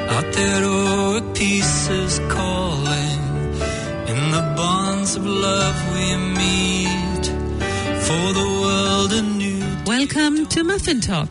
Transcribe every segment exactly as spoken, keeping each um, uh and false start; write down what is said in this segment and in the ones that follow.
out there o'er pieces calling, in the bonds of love we meet, for the world a new day. Welcome to Muffin Talk.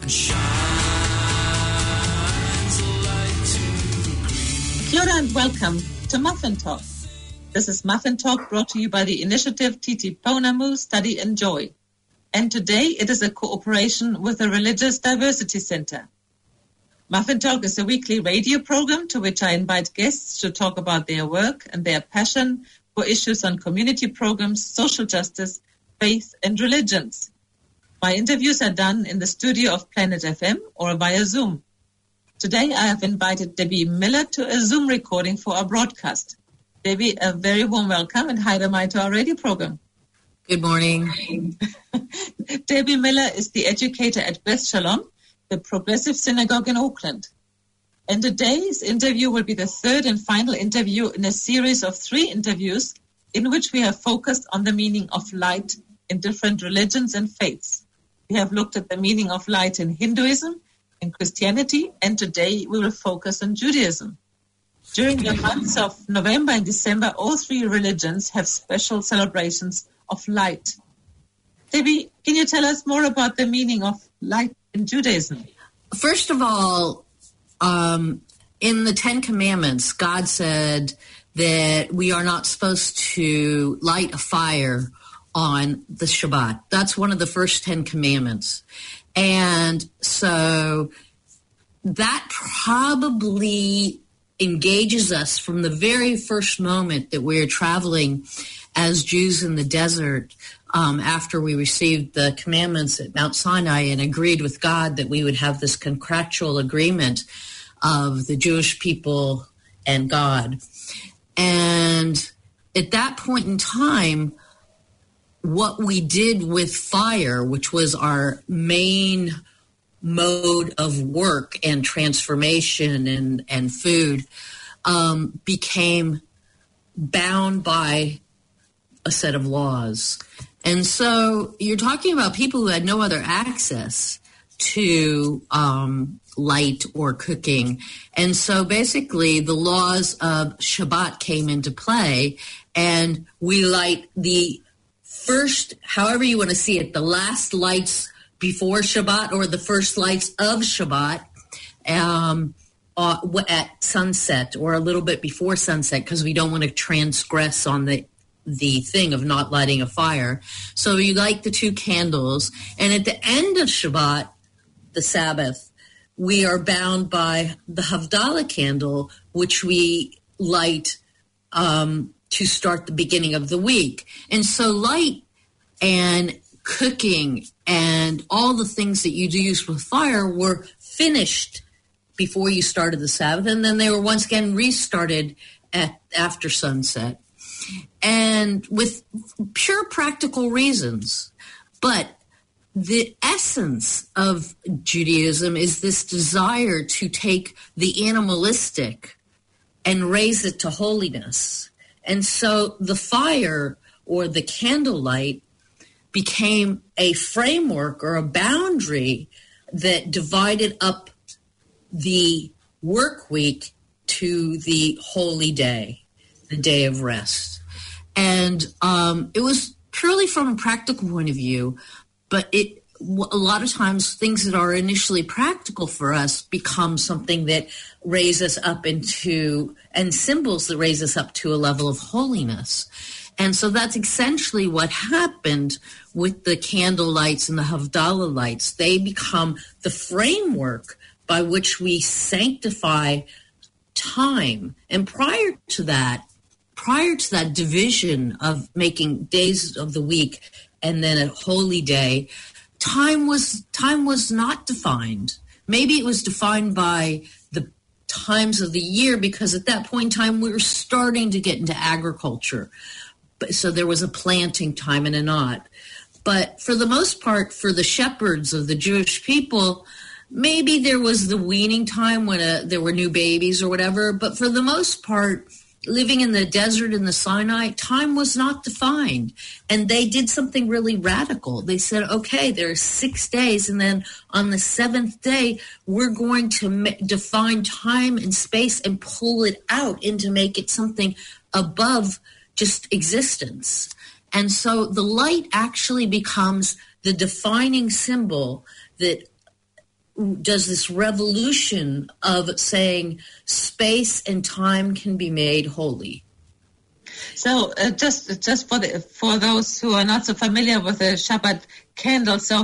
Kia ora and welcome to Muffin Talk. This is Muffin Talk, brought to you by the initiative Titi Pounamu Study and Joy. And today it is a cooperation with the Religious Diversity Center. Muffin Talk is a weekly radio program to which I invite guests to talk about their work and their passion for issues on community programs, social justice, faith, and religions. My interviews are done in the studio of Planet F M or via Zoom. Today I have invited Debbie Miller to a Zoom recording for our broadcast. Debbie, a very warm welcome and hi to our radio program. Good morning. Debbie Miller is the educator at Beth Shalom, the Progressive Synagogue in Auckland. And today's interview will be the third and final interview in a series of three interviews in which we have focused on the meaning of light in different religions and faiths. We have looked at the meaning of light in Hinduism, in Christianity, and today we will focus on Judaism. During the months of November and December, all three religions have special celebrations of light. Debbie, can you tell us more about the meaning of light in Judaism? First of all, um, in the Ten Commandments, God said that we are not supposed to light a fire on the Shabbat. That's one of the first Ten Commandments. And so that probably engages us from the very first moment that we're traveling as Jews in the desert, um, after we received the commandments at Mount Sinai and agreed with God that we would have this contractual agreement of the Jewish people and God. And at that point in time, what we did with fire, which was our main mode of work and transformation and, and food, um, became bound by a set of laws. And so you're talking about people who had no other access to um, light or cooking. And so basically the laws of Shabbat came into play, and we light the first, however you want to see it, the last lights before Shabbat or the first lights of Shabbat um, uh, at sunset or a little bit before sunset, because we don't want to transgress on the the thing of not lighting a fire. So you light the two candles, and at the end of Shabbat, the Sabbath, we are bound by the Havdalah candle, which we light um, to start the beginning of the week. And so light and cooking and all the things that you do use with fire were finished before you started the Sabbath, and then they were once again restarted at after sunset. And with pure practical reasons. But the essence of Judaism is this desire to take the animalistic and raise it to holiness. And so the fire or the candlelight became a framework or a boundary that divided up the work week to the holy day, the day of rest. And um, it was purely from a practical point of view, but it a lot of times things that are initially practical for us become something that raise us up into, and symbols that raise us up to a level of holiness. And so that's essentially what happened with the candle lights and the Havdalah lights. They become the framework by which we sanctify time. And prior to that, prior to that division of making days of the week and then a holy day, time was time was not defined. Maybe it was defined by the times of the year, because at that point in time we were starting to get into agriculture. But, so there was a planting time and a not. But for the most part, for the shepherds of the Jewish people, maybe there was the weaning time when a, there were new babies or whatever. But for the most part, living in the desert in the Sinai, time was not defined. And they did something really radical. They said, okay, there are six days, and then on the seventh day, we're going to ma- define time and space and pull it out and to make it something above just existence. And so the light actually becomes the defining symbol that does this revolution of saying space and time can be made holy. So uh, just just for the, for those who are not so familiar with the Shabbat candle, so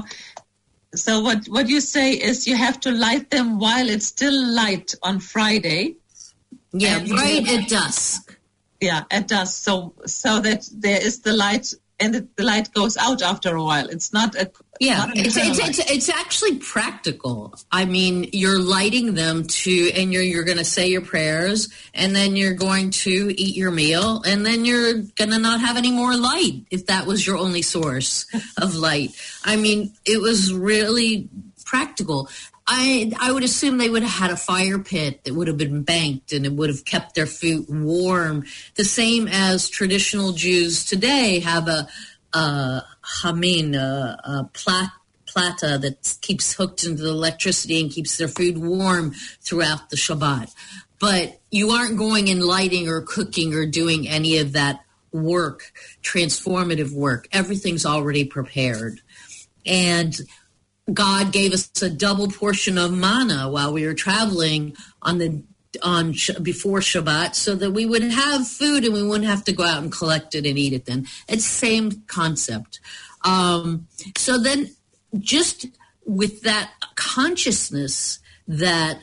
so what what you say is you have to light them while it's still light on Friday. Yeah, right at dusk. Yeah, at dusk. So so that there is the light, and it, the light goes out after a while. It's not a Yeah, not it's, it's, it's, it's actually practical. I mean, you're lighting them to, and you're you're going to say your prayers, and then you're going to eat your meal, and then you're going to not have any more light if that was your only source of light. I mean, it was really practical. I I would assume they would have had a fire pit that would have been banked, and it would have kept their food warm, the same as traditional Jews today have a uh, hamin, a, a plat, plata that keeps hooked into the electricity and keeps their food warm throughout the Shabbat. But you aren't going and lighting or cooking or doing any of that work, transformative work. Everything's already prepared. And God gave us a double portion of manna while we were traveling on the on before Shabbat, so that we would have food and we wouldn't have to go out and collect it and eat it. Then it's the same concept. Um, so then, just with that consciousness that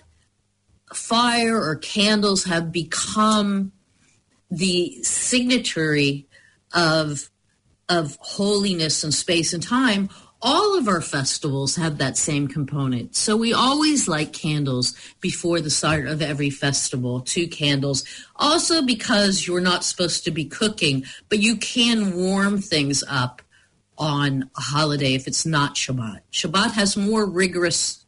fire or candles have become the signatory of of holiness and space and time, all of our festivals have that same component. So we always light candles before the start of every festival, two candles. Also because you're not supposed to be cooking, but you can warm things up on a holiday if it's not Shabbat. Shabbat has more rigorous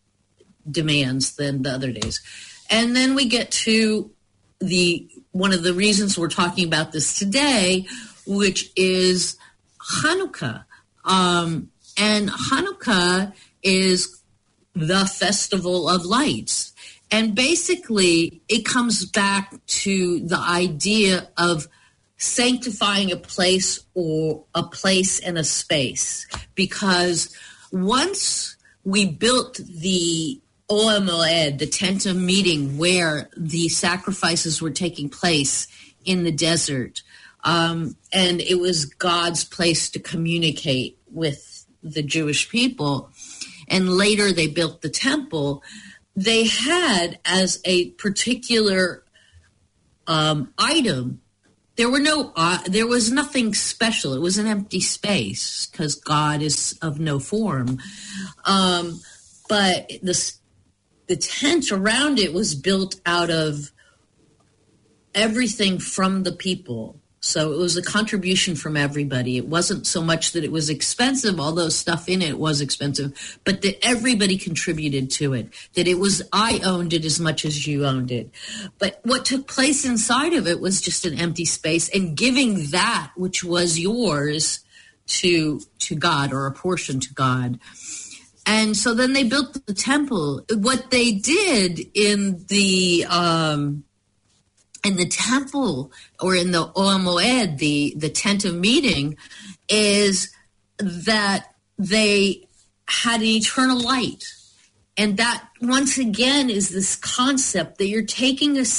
demands than the other days. And then we get to the one of the reasons we're talking about this today, which is Hanukkah. Um, And Hanukkah is the festival of lights. And basically, it comes back to the idea of sanctifying a place or a place and a space. Because once we built the Ohel Moed, the tent of meeting where the sacrifices were taking place in the desert, um, and it was God's place to communicate with the Jewish people, and later they built the temple, they had as a particular um, item, there were no, uh, there was nothing special. It was an empty space because God is of no form. Um, but the the tent around it was built out of everything from the people. So it was a contribution from everybody. It wasn't so much that it was expensive, although stuff in it was expensive, but that everybody contributed to it, that it was, I owned it as much as you owned it. But what took place inside of it was just an empty space, and giving that which was yours to, to God, or a portion to God. And so then they built the temple. What they did in the, um, in the temple, or in the Ohel Moed, the, the tent of meeting, is that they had an eternal light. And that, once again, is this concept that you're taking a,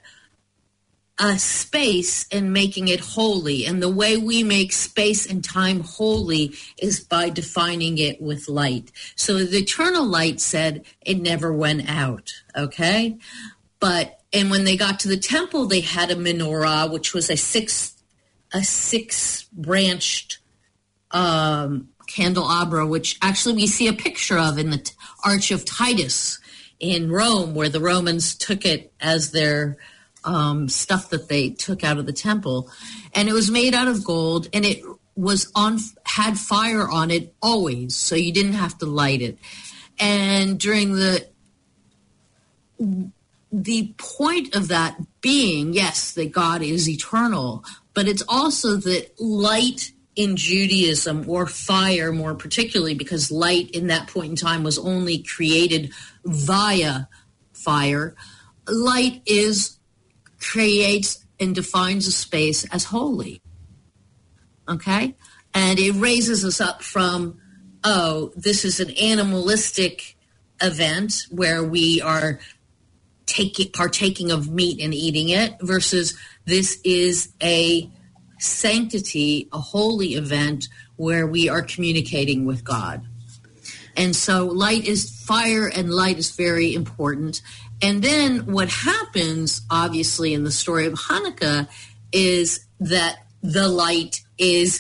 a space and making it holy. And the way we make space and time holy is by defining it with light. So the eternal light said it never went out, okay? But And when they got to the temple, they had a menorah, which was a six, a six-branched um, candelabra, which actually we see a picture of in the t- Arch of Titus in Rome, where the Romans took it as their um, stuff that they took out of the temple. And it was made out of gold, and it was on had fire on it always, so you didn't have to light it. And during the... The point of that being, yes, that God is eternal, but it's also that light in Judaism, or fire more particularly, because light in that point in time was only created via fire, light is creates and defines a space as holy. Okay? And it raises us up from, oh, this is an animalistic event where we are taking, partaking of meat and eating it, versus this is a sanctity, a holy event where we are communicating with God. And so light is fire, and light is very important. And then what happens, obviously, in the story of Hanukkah is that the light is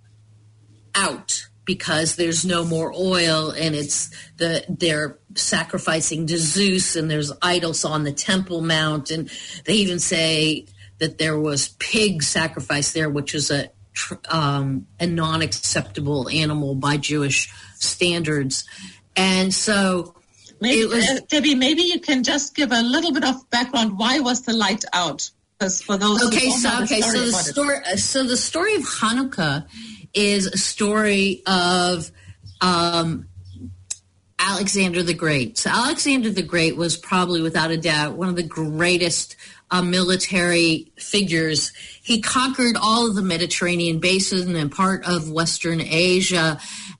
out because there's no more oil, and it's the they're sacrificing to Zeus, and there's idols on the Temple Mount, and they even say that there was pig sacrifice there, which is a um, a non-acceptable animal by Jewish standards. And so maybe, it was, uh, Debbie, maybe you can just give a little bit of background. Why was the light out? Because for those okay, who don't so know the okay, story so the about it. story, so the story of Hanukkah is a story of um, Alexander the Great. So Alexander the Great was probably, without a doubt, one of the greatest uh, military figures. He conquered all of the Mediterranean basin and part of Western Asia,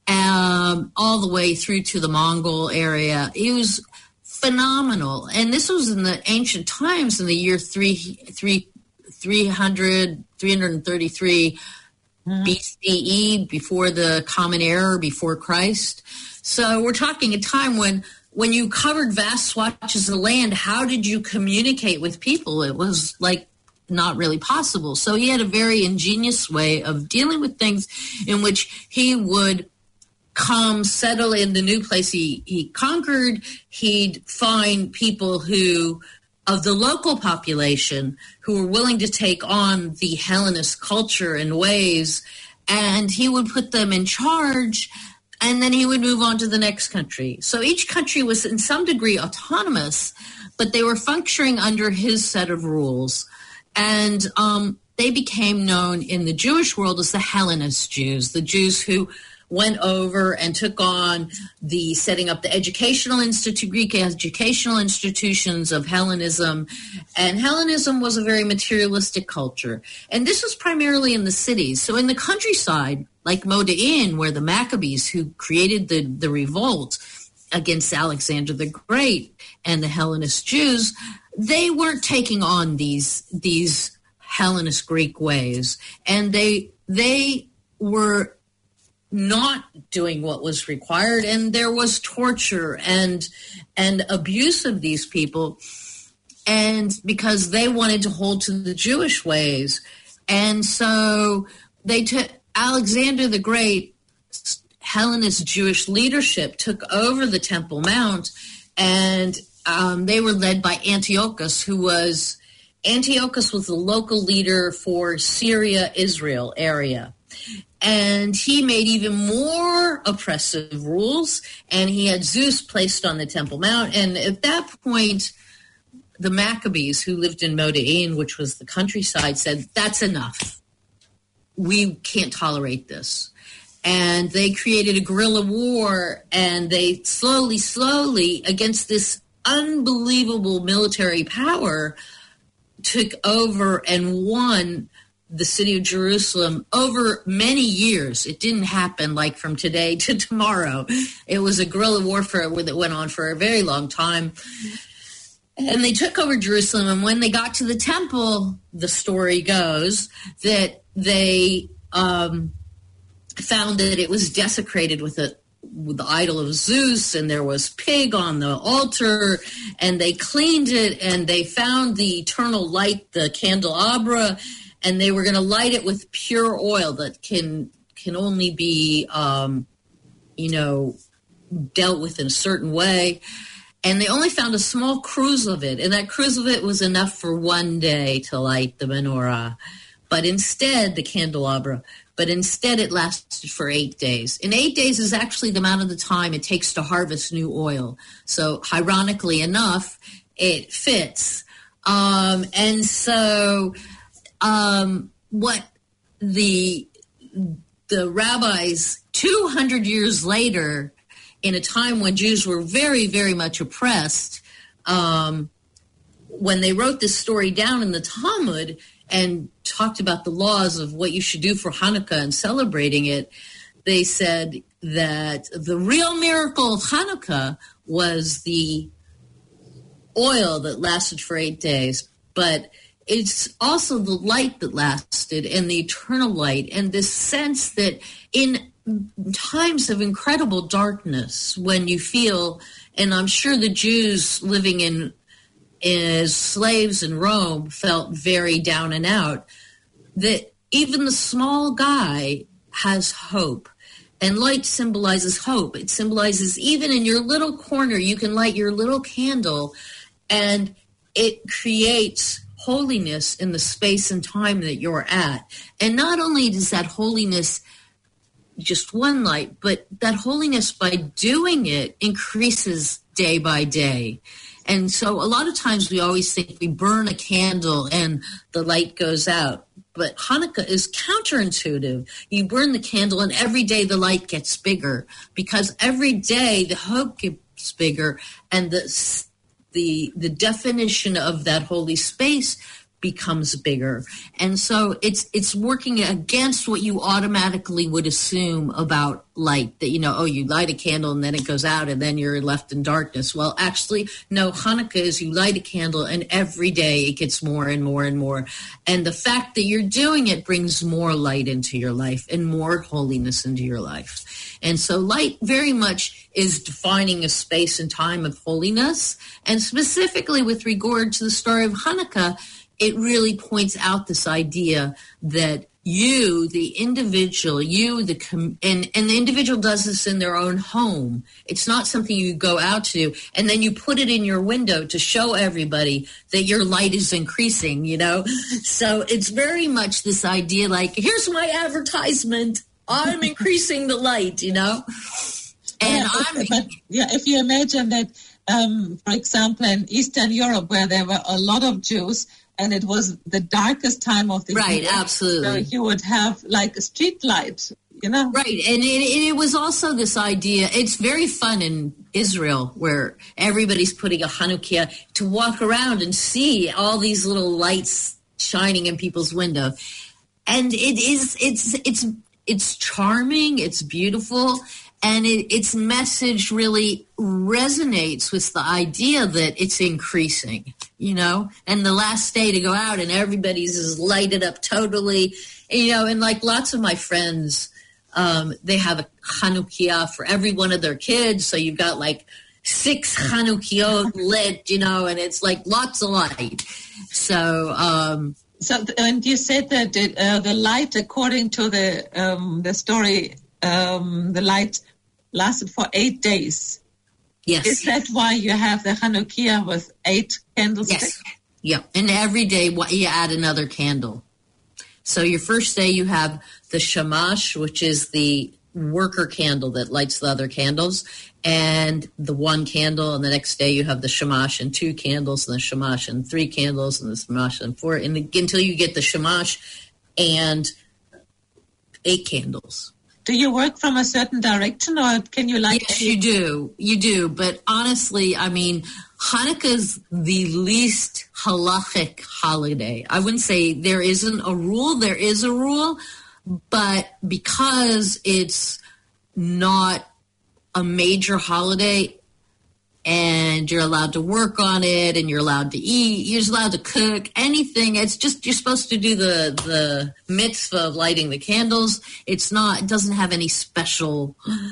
um, all the way through to the Mongol area. He was phenomenal. And this was in the ancient times, in the year three, three, three hundred, three thirty-three mm-hmm. B C E, before the Common Era, before Christ. So we're talking a time when when you covered vast swatches of land, how did you communicate with people? It was like not really possible. So he had a very ingenious way of dealing with things, in which he would come, settle in the new place he, he conquered. He'd find people who, of the local population, who were willing to take on the Hellenist culture and ways, and he would put them in charge, and then he would move on to the next country. So each country was in some degree autonomous, but they were functioning under his set of rules. And um, they became known in the Jewish world as the Hellenist Jews, the Jews who went over and took on the setting up the educational institute, Greek educational institutions of Hellenism. And Hellenism was a very materialistic culture. And this was primarily in the cities. So in the countryside, like Modi'in, where the Maccabees, who created the, the revolt against Alexander the Great and the Hellenist Jews, they weren't taking on these these Hellenist Greek ways. And they they were not doing what was required, and there was torture and and abuse of these people, and because they wanted to hold to the Jewish ways. And so they took Alexander the Great, Hellenist Jewish leadership took over the Temple Mount, and um, they were led by Antiochus, who was Antiochus was the local leader for Syria, Israel area. And he made even more oppressive rules, and he had Zeus placed on the Temple Mount. And at that point, the Maccabees, who lived in Modi'in, which was the countryside, said, that's enough. We can't tolerate this. And they created a guerrilla war, and they slowly, slowly, against this unbelievable military power, took over and won the city of Jerusalem over many years. It didn't happen like from today to tomorrow. It was a guerrilla warfare that went on for a very long time. And they took over Jerusalem, and when they got to the temple, the story goes that they um, found that it was desecrated with a with the idol of Zeus, and there was pig on the altar, and they cleaned it, and they found the eternal light, the candelabra, and they were going to light it with pure oil that can can only be, um, you know, dealt with in a certain way. And they only found a small cruse of it, and that cruse of it was enough for one day to light the menorah. But instead, the candelabra, but instead it lasted for eight days. And eight days is actually the amount of the time it takes to harvest new oil. So ironically enough, it fits. Um, and so um, what the the rabbis two hundred years later, in a time when Jews were very, very much oppressed, um, when they wrote this story down in the Talmud and talked about the laws of what you should do for Hanukkah and celebrating it, they said that the real miracle of Hanukkah was the oil that lasted for eight days, but it's also the light that lasted and the eternal light, and this sense that in times of incredible darkness, when you feel, and I'm sure the Jews living in as slaves in Rome felt very down and out, that even the small guy has hope. And light symbolizes hope. It symbolizes even in your little corner, you can light your little candle, and it creates holiness in the space and time that you're at. And not only does that holiness just one light, but that holiness by doing it increases day by day. And so a lot of times we always think we burn a candle and the light goes out. But Hanukkah is counterintuitive. You burn the candle and every day the light gets bigger, because every day the hope gets bigger, and the the the definition of that holy space becomes bigger. And so it's it's working against what you automatically would assume about light, that, you know, oh, you light a candle and then it goes out and then you're left in darkness. Well, actually, no, Hanukkah is you light a candle and every day it gets more and more and more. And the fact that you're doing it brings more light into your life and more holiness into your life. And so light very much is defining a space and time of holiness. And specifically with regard to the story of Hanukkah, it really points out this idea that you, the individual, you, the com- and, and the individual does this in their own home. It's not something you go out to and then you put it in your window to show everybody that your light is increasing, you know? So it's very much this idea like, here's my advertisement. I'm increasing the light, you know? And yeah, I'm... But, yeah, if you imagine that, um, for example, in Eastern Europe, where there were a lot of Jews, and it was the darkest time of the year. Right, absolutely. So you would have like a street light, you know? Right, and it, it was also this idea, it's very fun in Israel where everybody's putting a Hanukkah to walk around and see all these little lights shining in people's window. And it is, it's, it's, it's charming, it's beautiful, and it, its message really resonates with the idea that it's increasing, you know, and the last day to go out and everybody's is lighted up totally, you know, and like lots of my friends, um, they have a Hanukkah for every one of their kids. So you've got like six Hanukkah lit, you know, and it's like lots of light. So, um, so, and you said that it, uh, the light, according to the, um, the story, um, the light lasted for eight days. Yes. Is that why you have the Hanukkah with eight candlesticks? Yes. Yeah. And every day you add another candle. So your first day you have the shamash, which is the worker candle that lights the other candles, and the one candle. And the next day you have the shamash and two candles, and the shamash and three candles, and the shamash and four, and until you get the shamash and eight candles. Do you work from a certain direction, or can you like? Yes, you do. You do. But honestly, I mean, Hanukkah's the least halachic holiday. I wouldn't say there isn't a rule. There is a rule. But because it's not a major holiday and you're allowed to work on it and you're allowed to eat, you're allowed to cook, anything. It's just you're supposed to do the, the mitzvah of lighting the candles. It's not, it doesn't have any special,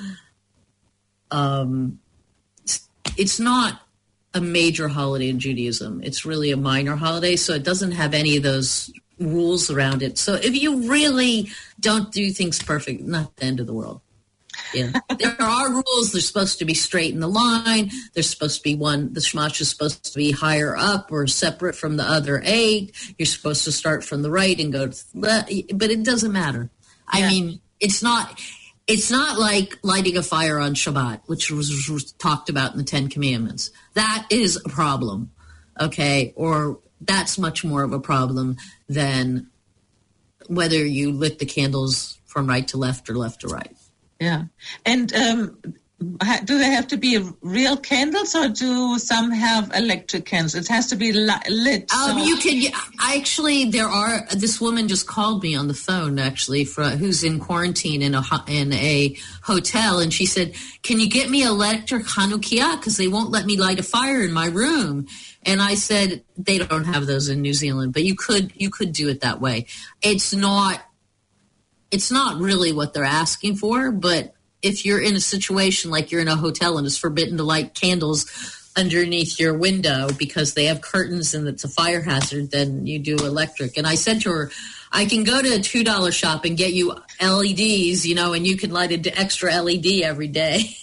um, it's not a major holiday in Judaism. It's really a minor holiday, so it doesn't have any of those rules around it. So if you really don't do things perfect, not the end of the world. Yeah, there are rules. They're supposed to be straight in the line. There's supposed to be one. The shamash is supposed to be higher up or separate from the other eight. You're supposed to start from the right and go to the left, but it doesn't matter. Yeah. I mean, it's not. It's not like lighting a fire on Shabbat, which was, was talked about in the Ten Commandments. That is a problem, okay? Or that's much more of a problem than whether you lit the candles from right to left or left to right. Yeah. And um, do they have to be real candles, or do some have electric candles? It has to be li- lit. So. Um, you can actually. There are. This woman just called me on the phone, actually, for, who's in quarantine in a in a hotel, and she said, "Can you get me electric Hanukkah? Because they won't let me light a fire in my room." And I said, "They don't have those in New Zealand, but you could you could do it that way. It's not. It's not really what they're asking for, but." If you're in a situation like you're in a hotel and it's forbidden to light candles underneath your window because they have curtains and it's a fire hazard, then you do electric. And I said to her, I can go to a two dollar shop and get you L E Ds, you know, and you can light an extra L E D every day.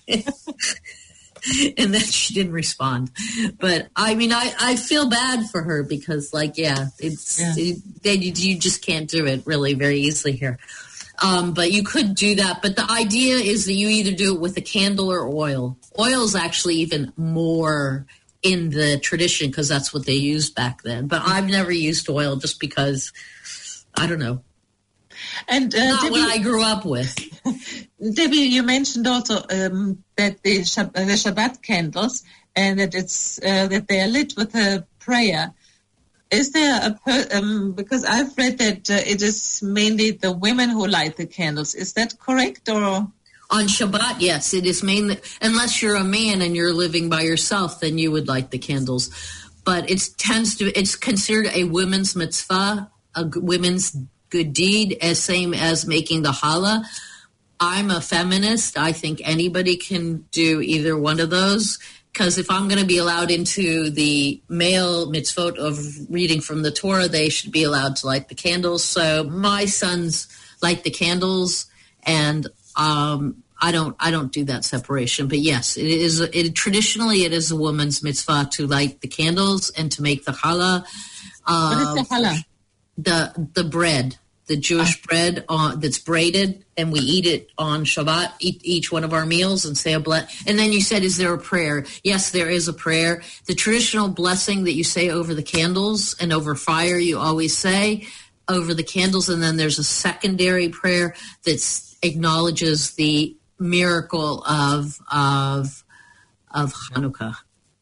And then she didn't respond. But, I mean, I, I feel bad for her because, like, yeah, it's yeah. It, they, you just can't do it really very easily here. Um, but you could do that. But the idea is that you either do it with a candle or oil. Oil is actually even more in the tradition because that's what they used back then. But I've never used oil just because, I don't know. And uh, not Debbie, what I grew up with. Debbie, you mentioned also um, that the, Shab- the Shabbat candles and that it's uh, that they are lit with a prayer. Is there a per, um, because I've read that uh, it is mainly the women who light the candles. Is that correct? Or on Shabbat, yes, it is mainly, unless you're a man and you're living by yourself, then you would light the candles. But it tends to, it's considered a women's mitzvah, a women's good deed, as same as making the challah. I'm a feminist. I think anybody can do either one of those. Because if I'm going to be allowed into the male mitzvot of reading from the Torah, they should be allowed to light the candles. So my sons light the candles, and um, I don't. I don't do that separation. But yes, it is. It, traditionally, it is a woman's mitzvah to light the candles and to make the challah. Uh, what is the challah? The the bread. The Jewish bread on, that's braided, and we eat it on Shabbat, eat each one of our meals and say a bless. And then you said, is there a prayer? Yes, there is a prayer. The traditional blessing that you say over the candles and over fire, you always say over the candles. And then there's a secondary prayer that acknowledges the miracle of, of, of Hanukkah.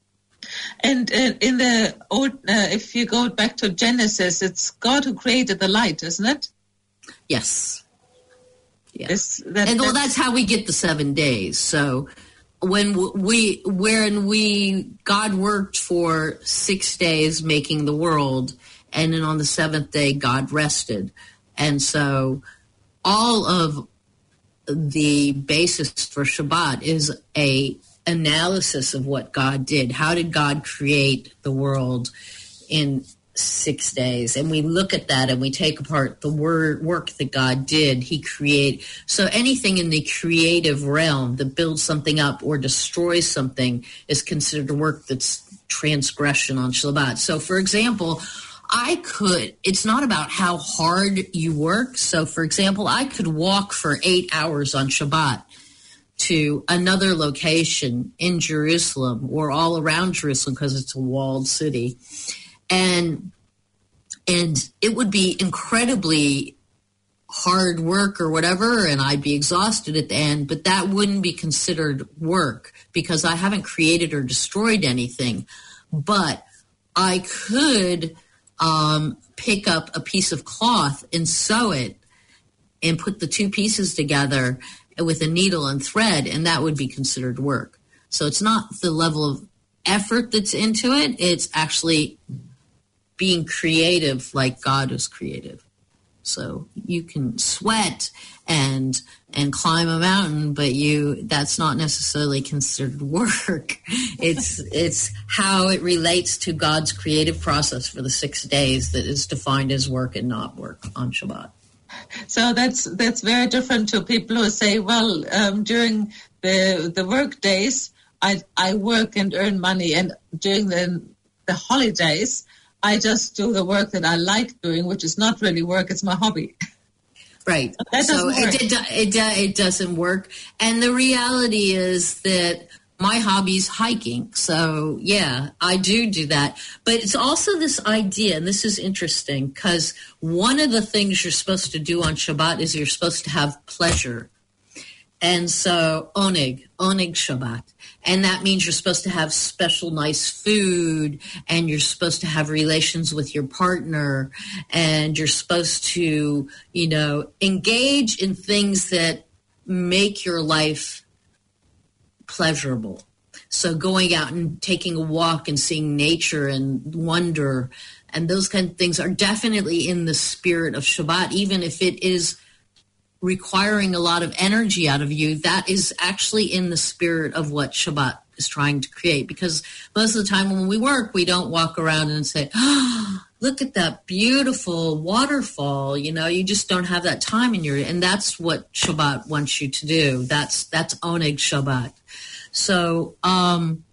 And uh, in the old, uh, if you go back to Genesis, it's God who created the light, isn't it? Yes. Yes. That, and well, that's how we get the seven days. So when we, when we, God worked for six days making the world, and then on the seventh day, God rested. And so all of the basis for Shabbat is a analysis of what God did. How did God create the world in six days? And we look at that and we take apart the word work that God did. He create so anything in the creative realm that builds something up or destroys something is considered a work that's transgression on Shabbat. So for example, I could, it's not about how hard you work. So for example, I could walk for eight hours on Shabbat to another location in Jerusalem or all around Jerusalem because it's a walled city. And and it would be incredibly hard work or whatever, and I'd be exhausted at the end, but that wouldn't be considered work because I haven't created or destroyed anything. But I could um, pick up a piece of cloth and sew it and put the two pieces together with a needle and thread, and that would be considered work. So it's not the level of effort that's into it. It's actually being creative like God is creative. So you can sweat and and climb a mountain, but you that's not necessarily considered work. It's it's how it relates to God's creative process for the six days that is defined as work and not work on Shabbat. So that's that's very different to people who say, well, um, during the the work days, I I work and earn money, and during the the holidays, I just do the work that I like doing, which is not really work; it's my hobby. Right. That so doesn't work. It, it it it doesn't work, and the reality is that my hobby's hiking. So, yeah, I do do that. But it's also this idea, and this is interesting, because one of the things you're supposed to do on Shabbat is you're supposed to have pleasure. And so, oneg, oneg Shabbat. And that means you're supposed to have special nice food, and you're supposed to have relations with your partner, and you're supposed to, you know, engage in things that make your life pleasurable. So going out and taking a walk and seeing nature and wonder and those kind of things are definitely in the spirit of Shabbat, even if it is requiring a lot of energy out of you. That is actually in the spirit of what Shabbat is trying to create. Because most of the time when we work, we don't walk around and say, oh, look at that beautiful waterfall. You know, you just don't have that time in your, and that's what Shabbat wants you to do. That's, that's Oneg Shabbat. So, um,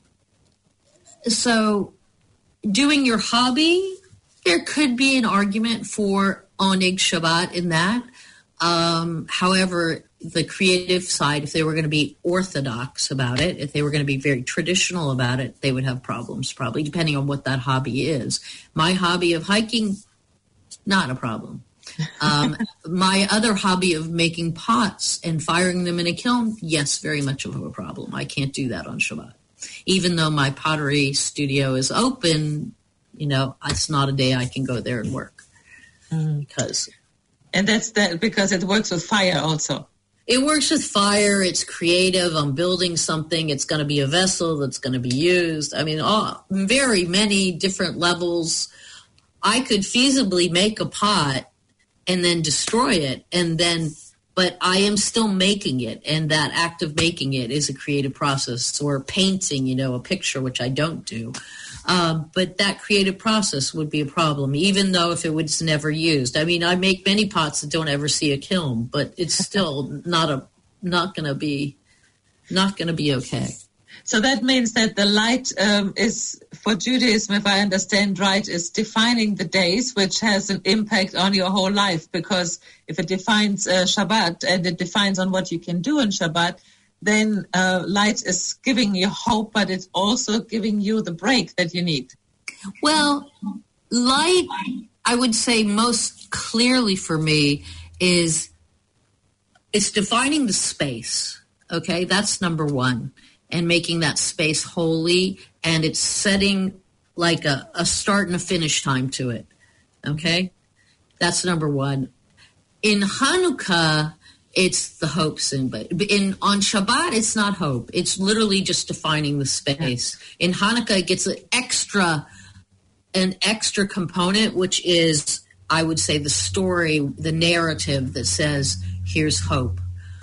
so doing your hobby, there could be an argument for Oneg Shabbat in that. Um, however, the creative side, if they were going to be orthodox about it, if they were going to be very traditional about it, they would have problems, probably, depending on what that hobby is. My hobby of hiking, not a problem. Um, my other hobby of making pots and firing them in a kiln, yes, very much of a problem. I can't do that on Shabbat. Even though my pottery studio is open, you know, it's not a day I can go there and work. Mm. Because... And that's that because it works with fire also. It works with fire. It's creative. I'm building something. It's going to be a vessel that's going to be used. I mean, all, very many different levels. I could feasibly make a pot and then destroy it. And then, but I am still making it. And that act of making it is a creative process. Or painting, you know, a picture, which I don't do. Um, but that creative process would be a problem, even though if it was never used. I mean, I make many pots that don't ever see a kiln, but it's still not a not going to be not going to be okay. So that means that the light um, is, for Judaism, if I understand right, is defining the days, which has an impact on your whole life. Because if it defines uh, Shabbat and it defines on what you can do in Shabbat, then uh, light is giving you hope, but it's also giving you the break that you need. Well, light, I would say most clearly for me, is it's defining the space, okay? That's number one, and making that space holy, and it's setting like a, a start and a finish time to it, okay? That's number one. In Hanukkah, it's the hope sin, but in on Shabbat, it's not hope. It's literally just defining the space. In Hanukkah, it gets an extra, an extra component, which is, I would say, the story, the narrative that says, "Here's hope."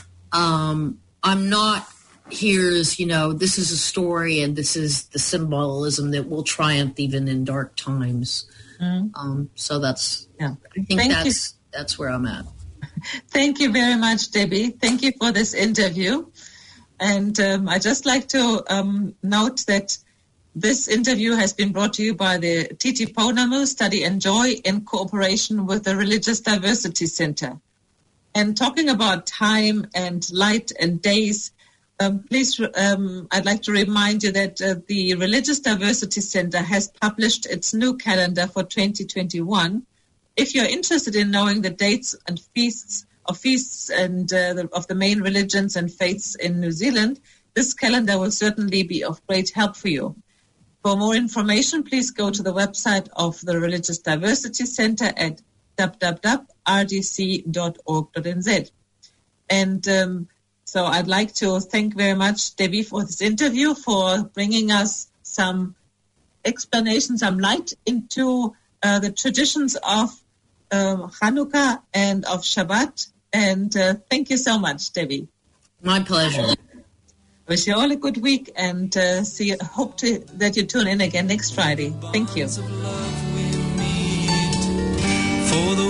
Um, I'm not. Here's, you know, this is a story, and this is the symbolism that will triumph even in dark times. Mm-hmm. Um, so that's, yeah. I think Thank that's you. that's where I'm at. Thank you very much, Debbie. Thank you for this interview. And um, I'd just like to um, note that this interview has been brought to you by the T T Pounamu Study and Joy in cooperation with the Religious Diversity Center. And talking about time and light and days, um, please, um, I'd like to remind you that uh, the Religious Diversity Center has published its new calendar for twenty twenty-one. If you're interested in knowing the dates and feasts of feasts and uh, the, of the main religions and faiths in New Zealand, this calendar will certainly be of great help for you. For more information, please go to the website of the Religious Diversity Center at w w w dot r d c dot org dot n z. And um, so I'd like to thank very much Debbie for this interview, for bringing us some explanation, some light into uh, the traditions of uh, Hanukkah and of Shabbat. And uh, thank you so much, Debbie. My pleasure. Wish you all a good week, and uh, see. Hope to, that you tune in again next Friday. Thank you. For the